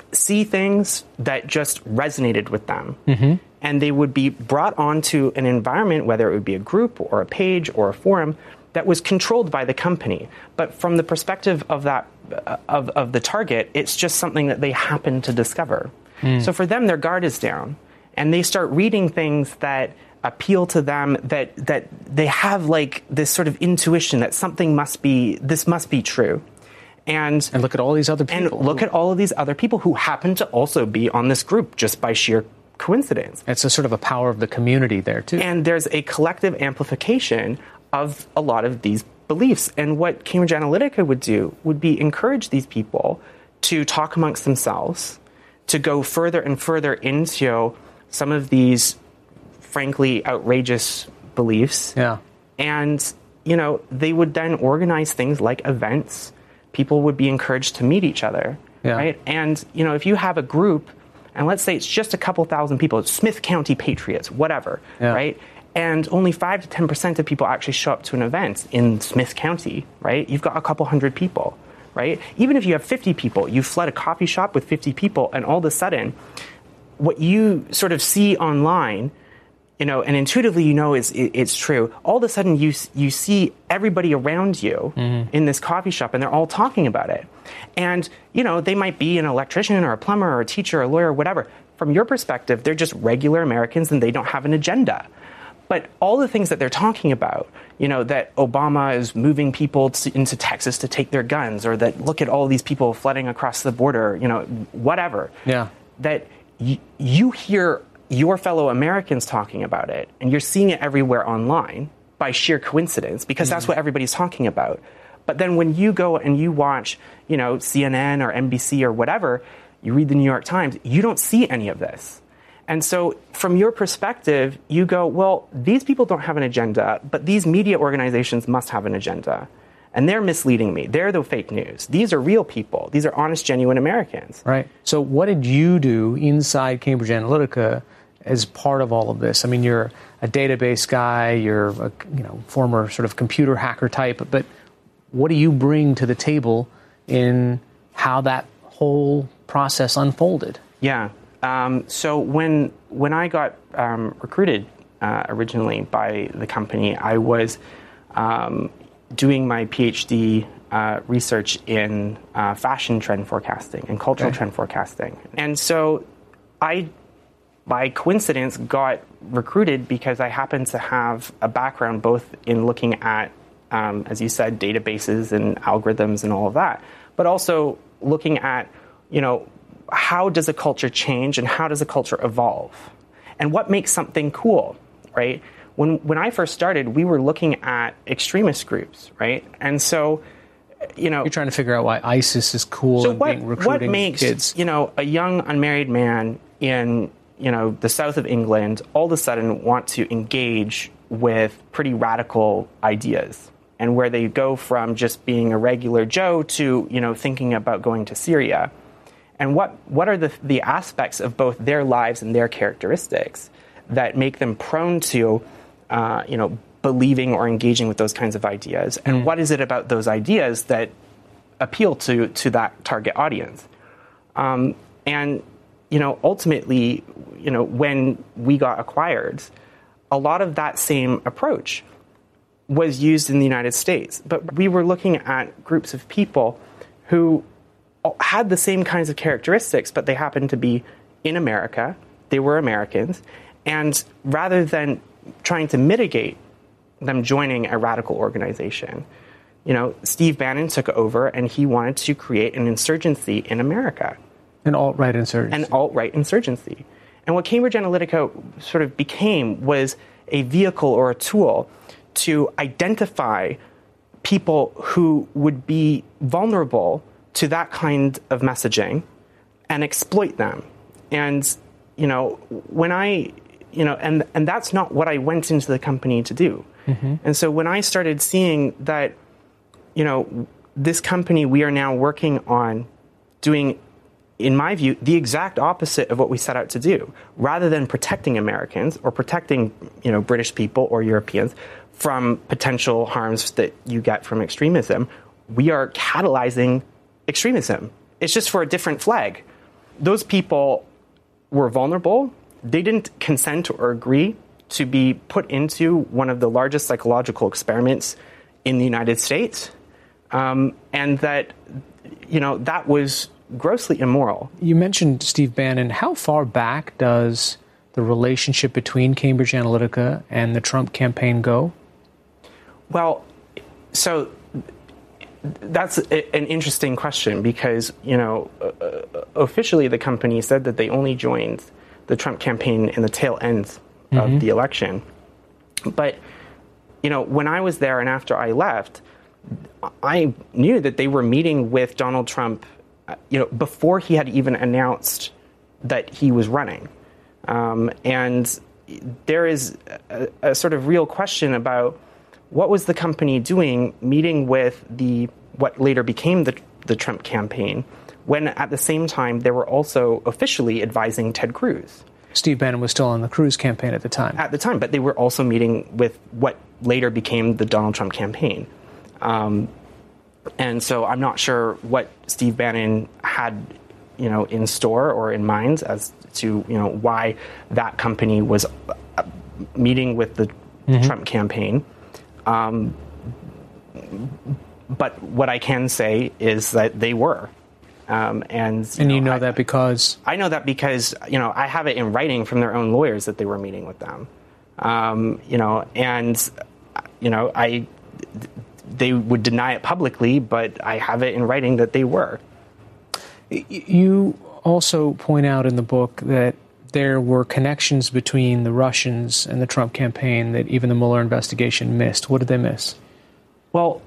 D: see things that just resonated with them. And they would be brought onto an environment, whether it would be a group or a page or a forum, that was controlled by the company. But from the perspective of that of the target, it's just something that they happen to discover. So for them, their guard is down, and they start reading things that appeal to them, that they have like this sort of intuition that this must be true. And
I: look at all these other people.
D: And look at all of these other people who happen to also be on this group just by sheer coincidence.
I: It's a sort of a power of the community there, too.
D: And there's a collective amplification of a lot of these beliefs. And what Cambridge Analytica would do would be encourage these people to talk amongst themselves, to go further and further into some of these, frankly, outrageous beliefs.
I: Yeah.
D: And, they would then organize things like events. People would be encouraged to meet each other, right? And, if you have a group, and let's say it's just a couple thousand people, it's Smith County Patriots, whatever, right? And only 5 to 10% of people actually show up to an event in Smith County, right? You've got a couple hundred people, right? Even if you have 50 people, you flood a coffee shop with 50 people, and all of a sudden, what you sort of see online, and intuitively it's true. All of a sudden, you see everybody around you in this coffee shop, and they're all talking about it. And, they might be an electrician or a plumber or a teacher or a lawyer or whatever. From your perspective, they're just regular Americans, and they don't have an agenda. But all the things that they're talking about, that Obama is moving people into Texas to take their guns, or that look at all these people flooding across the border, whatever.
I: Yeah.
D: That you hear your fellow Americans talking about it, and you're seeing it everywhere online by sheer coincidence, because that's what everybody's talking about. But then when you go and you watch, CNN or NBC or whatever, you read the New York Times, you don't see any of this. And so from your perspective, you go, well, these people don't have an agenda, but these media organizations must have an agenda. And they're misleading me. They're the fake news. These are real people. These are honest, genuine Americans.
I: Right. So what did you do inside Cambridge Analytica as part of all of this? I mean, you're a database guy, you're a former sort of computer hacker type, but what do you bring to the table in how that whole process unfolded?
D: Yeah. So when I got recruited originally by the company, I was doing my PhD research in fashion trend forecasting and cultural trend forecasting. And so I, by coincidence, got recruited because I happened to have a background both in looking at, as you said, databases and algorithms and all of that, but also looking at, how does a culture change and how does a culture evolve? And what makes something cool, right? When I first started, we were looking at extremist groups, right? And so,
I: you're trying to figure out why ISIS is cool
D: so
I: and being recruiting
D: what makes,
I: kids.
D: A young unmarried man in, the south of England all of a sudden want to engage with pretty radical ideas, and where they go from just being a regular Joe to, thinking about going to Syria. And what are the aspects of both their lives and their characteristics that make them prone to, believing or engaging with those kinds of ideas? And what is it about those ideas that appeal to that target audience? And, ultimately, when we got acquired, a lot of that same approach was used in the United States. But we were looking at groups of people who had the same kinds of characteristics, but they happened to be in America. They were Americans. And rather than trying to mitigate them joining a radical organization, Steve Bannon took over and he wanted to create an insurgency in America.
I: An alt-right insurgency.
D: An alt-right insurgency. And what Cambridge Analytica sort of became was a vehicle or a tool to identify people who would be vulnerable to that kind of messaging and exploit them. And, when I, and that's not what I went into the company to do. And so when I started seeing that, this company, we are now working on doing, in my view, the exact opposite of what we set out to do. Rather than protecting Americans or protecting, British people or Europeans from potential harms that you get from extremism, we are catalyzing extremism. It's just for a different flag. those people were vulnerable. They didn't consent or agree to be put into one of the largest psychological experiments in the United States, and that, that was grossly immoral.
I: You mentioned Steve Bannon. How far back does the relationship between Cambridge Analytica and the Trump campaign go?
D: Well, so that's an interesting question because, officially the company said that they only joined the Trump campaign in the tail end of the election. But, when I was there and after I left, I knew that they were meeting with Donald Trump, before he had even announced that he was running. And there is a sort of real question about what was the company doing meeting with what later became the Trump campaign, when at the same time they were also officially advising Ted Cruz.
I: Steve Bannon was still on the Cruz campaign at the time.
D: At the time, but they were also meeting with what later became the Donald Trump campaign. And so I'm not sure what Steve Bannon had, in store or in mind as to, why that company was meeting with the Trump campaign. But what I can say is that they were. And
I: you know that because?
D: I know that because, I have it in writing from their own lawyers that they were meeting with them. They would deny it publicly, but I have it in writing that they were.
I: You also point out in the book that there were connections between the Russians and the Trump campaign that even the Mueller investigation missed. What did they miss?
D: Well,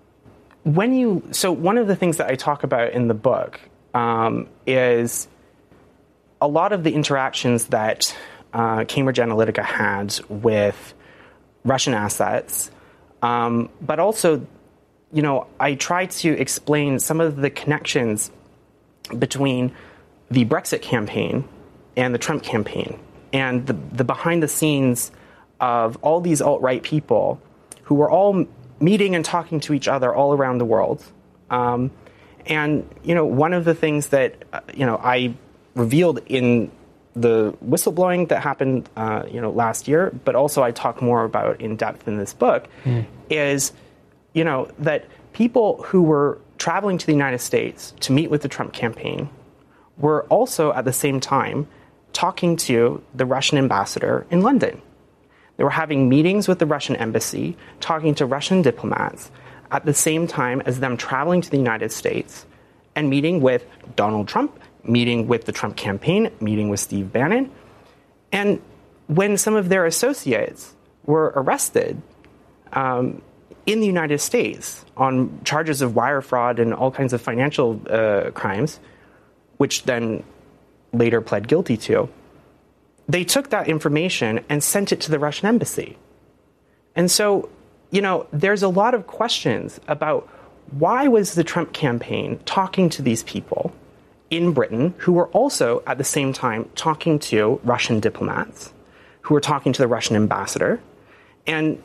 D: so one of the things that I talk about in the book is a lot of the interactions that Cambridge Analytica had with Russian assets, but also, I try to explain some of the connections between the Brexit campaign and the Trump campaign, and the behind the scenes of all these alt-right people who were all meeting and talking to each other all around the world. And, one of the things that, I revealed in the whistleblowing that happened, last year, but also I talk more about in depth in this book, is, that people who were traveling to the United States to meet with the Trump campaign were also at the same time talking to the Russian ambassador in London. They were having meetings with the Russian embassy, talking to Russian diplomats, at the same time as them traveling to the United States and meeting with Donald Trump, meeting with the Trump campaign, meeting with Steve Bannon. And when some of their associates were arrested in the United States on charges of wire fraud and all kinds of financial crimes, which then later pled guilty to, they took that information and sent it to the Russian embassy. And so, there's a lot of questions about why was the Trump campaign talking to these people in Britain who were also at the same time talking to Russian diplomats, who were talking to the Russian ambassador. And,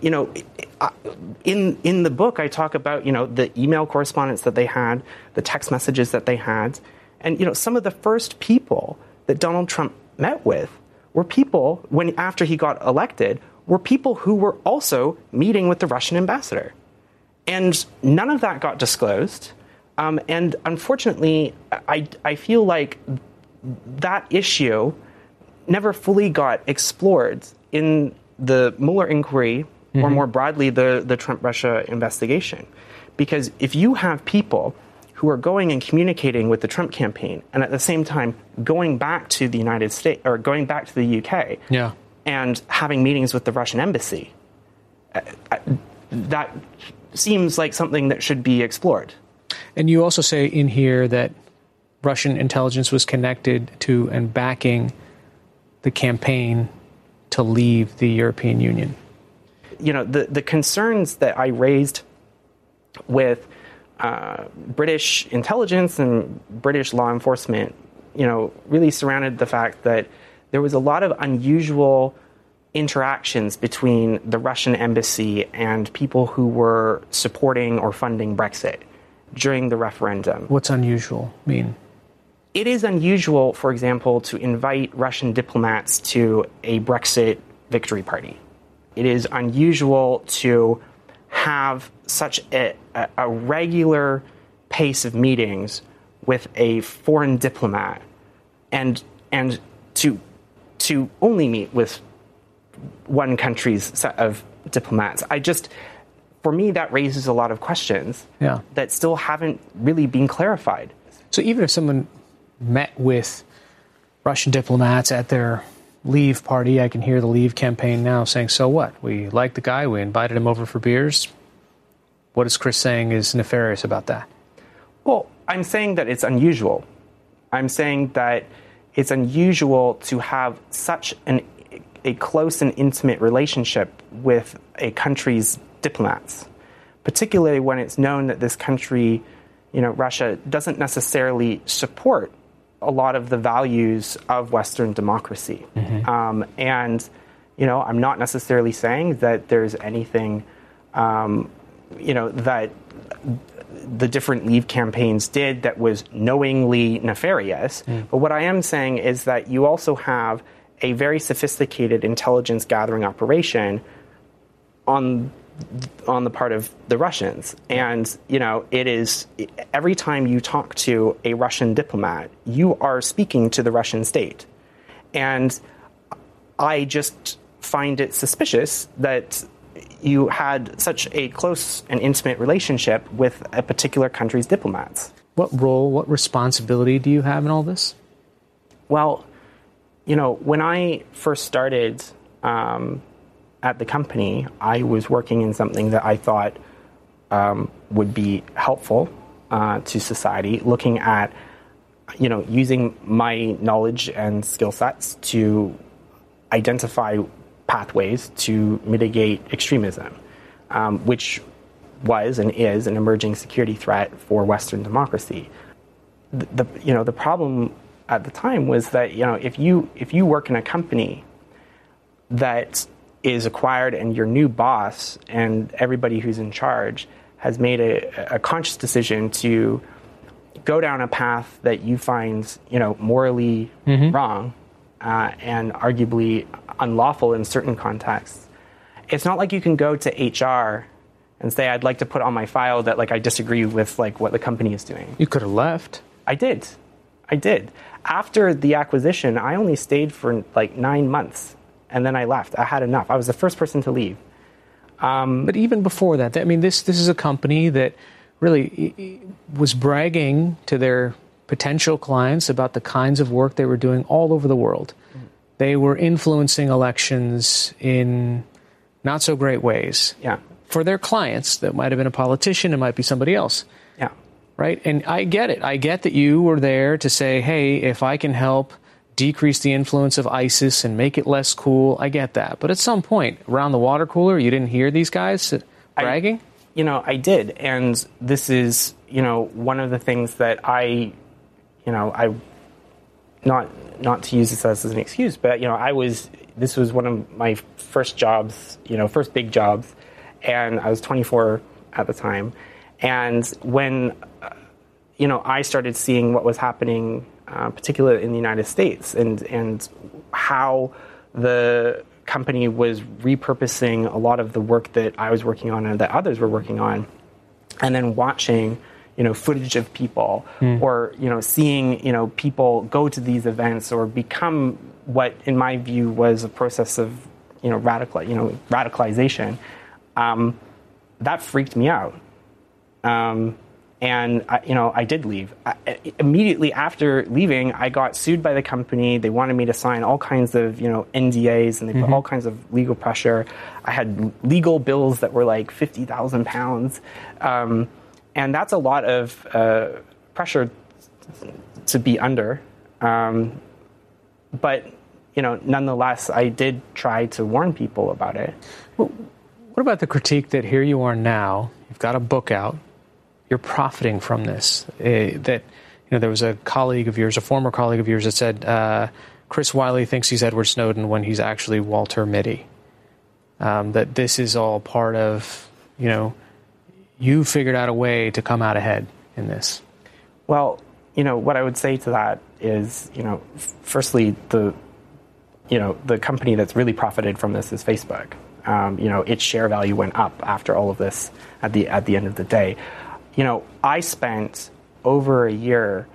D: in the book, I talk about, the email correspondence that they had, the text messages that they had. And, some of the first people that Donald Trump met with were people, after he got elected, were people who were also meeting with the Russian ambassador. And none of that got disclosed. And unfortunately, I feel like that issue never fully got explored in the Mueller inquiry, or more broadly, the Trump-Russia investigation. Because if you have people who are going and communicating with the Trump campaign and at the same time going back to the United States or going back to the UK and having meetings with the Russian embassy, that seems like something that should be explored.
I: And you also say in here that Russian intelligence was connected to and backing the campaign to leave the European Union.
D: The concerns that I raised with British intelligence and British law enforcement, really surrounded the fact that there was a lot of unusual interactions between the Russian embassy and people who were supporting or funding Brexit during the referendum.
I: What's unusual mean?
D: it is unusual, for example, to invite Russian diplomats to a Brexit victory party. It is unusual to have such a regular pace of meetings with a foreign diplomat and to only meet with one country's set of diplomats. For me, that raises a lot of questions that still haven't really been clarified.
I: So even if someone met with Russian diplomats at their Leave party, I can hear the Leave campaign now saying, so what? We like the guy, we invited him over for beers. What is Chris saying is nefarious about that?
D: Well, I'm saying that it's unusual. I'm saying that it's unusual to have such a close and intimate relationship with a country's diplomats, particularly when it's known that this country, Russia, doesn't necessarily support a lot of the values of Western democracy. Mm-hmm. I'm not necessarily saying that there's anything, that the different Leave campaigns did that was knowingly nefarious. Mm. But what I am saying is that you also have a very sophisticated intelligence gathering operation on the part of the Russians. And, it is every time you talk to a Russian diplomat, you are speaking to the Russian state. And I just find it suspicious that you had such a close and intimate relationship with a particular country's diplomats.
I: What role, what responsibility do you have in all this?
D: Well, when I first started at the company, I was working in something that I thought would be helpful to society, looking at, using my knowledge and skill sets to identify pathways to mitigate extremism, which was and is an emerging security threat for Western democracy. The problem at the time was that, if you work in a company that is acquired and your new boss and everybody who's in charge has made a conscious decision to go down a path that you find, morally wrong and arguably unlawful in certain contexts, it's not like you can go to HR and say, I'd like to put on my file that I disagree with what the company is doing.
I: You could have left.
D: I did. After the acquisition, I only stayed for 9 months. And then I left. I had enough. I was the first person to leave.
I: But even before that, this is a company that really was bragging to their potential clients about the kinds of work they were doing all over the world. Mm-hmm. They were influencing elections in not so great ways.
D: Yeah.
I: For their clients, that might have been a politician, it might be somebody else.
D: Yeah.
I: Right? And I get it. I get that you were there to say, hey, if I can help decrease the influence of ISIS and make it less cool, I get that. But at some point, around the water cooler, you didn't hear these guys bragging?
D: I did. And this is, one of the things that I not to use this as an excuse, but, this was one of my first jobs, first big jobs. And I was 24 at the time. And when, I started seeing what was happening particularly in the United States, and how the company was repurposing a lot of the work that I was working on and that others were working on, and then watching, footage of people or, seeing, people go to these events or become what, in my view, was a process of, radicalization. That freaked me out. And, I did leave. Immediately after leaving, I got sued by the company. They wanted me to sign all kinds of, NDAs, and they put all kinds of legal pressure. I had legal bills that were like £50,000. And that's a lot of pressure to be under. But, nonetheless, I did try to warn people about it.
I: Well, what about the critique that here you are now, you've got a book out, you're profiting from this? That there was a colleague of yours, a former colleague of yours, that said Chris Wylie thinks he's Edward Snowden when he's actually Walter Mitty. That this is all part of, you figured out a way to come out ahead in this.
D: Well, what I would say to that is, firstly, the company that's really profited from this is Facebook. Its share value went up after all of this at the end of the day. I spent over a year,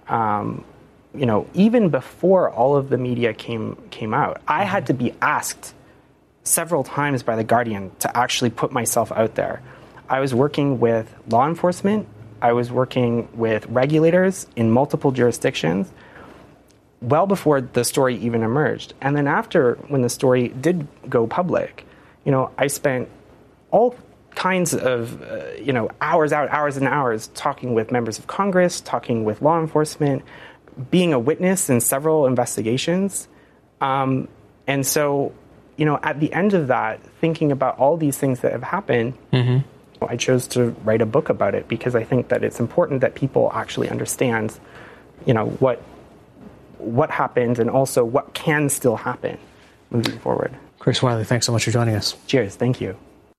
D: even before all of the media came out, I had to be asked several times by The Guardian to actually put myself out there. I was working with law enforcement. I was working with regulators in multiple jurisdictions well before the story even emerged. And then after, when the story did go public, I spent all kinds of, hours and hours talking with members of Congress, talking with law enforcement, being a witness in several investigations. And so, at the end of that, thinking about all these things that have happened, I chose to write a book about it because I think that it's important that people actually understand, what happened and also what can still happen moving forward.
I: Chris Wylie, thanks so much for joining us.
D: Cheers. Thank you.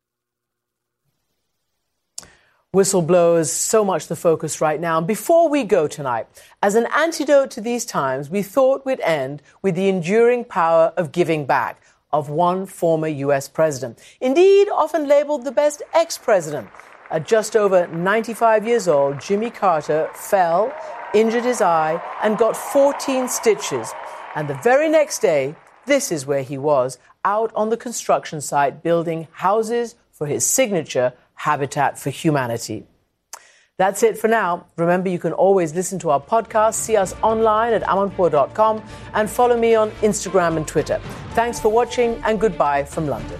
B: Whistleblowers, so much the focus right now. And before we go tonight, as an antidote to these times, we thought we'd end with the enduring power of giving back of one former U.S. president. Indeed, often labeled the best ex-president. At just over 95 years old, Jimmy Carter fell, injured his eye, and got 14 stitches. And the very next day, this is where he was, out on the construction site building houses for his signature Habitat for Humanity. That's it for now. Remember, you can always listen to our podcast, see us online at amanpour.com, and follow me on Instagram and Twitter. Thanks for watching, and goodbye from London.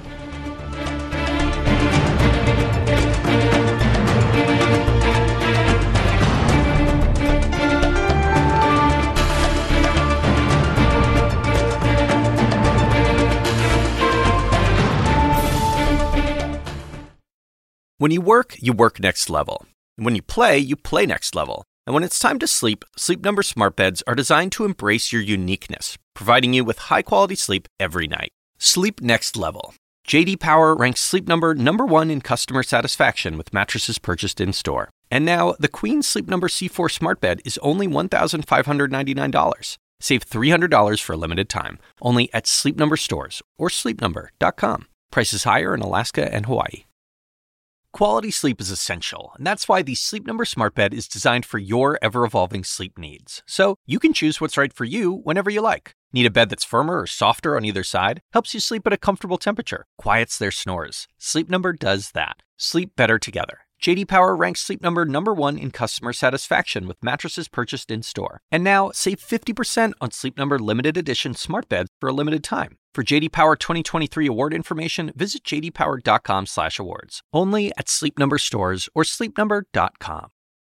A: When you work next level. And when you play next level. And when it's time to sleep, Sleep Number smart beds are designed to embrace your uniqueness, providing you with high-quality sleep every night. Sleep next level. J.D. Power ranks Sleep Number #1 in customer satisfaction with mattresses purchased in-store. And now, the Queen Sleep Number C4 smart bed is only $1,599. Save $300 for a limited time, only at Sleep Number stores or sleepnumber.com. Prices higher in Alaska and Hawaii. Quality sleep is essential, and that's why the Sleep Number smart bed is designed for your ever-evolving sleep needs. So you can choose what's right for you whenever you like. Need a bed that's firmer or softer on either side? Helps you sleep at a comfortable temperature. Quiets their snores. Sleep Number does that. Sleep better together. J.D. Power ranks Sleep Number #1 in customer satisfaction with mattresses purchased in-store. And now, save 50% on Sleep Number limited edition smart beds for a limited time. For J.D. Power 2023 award information, visit jdpower.com/awards. Only at Sleep Number stores or sleepnumber.com.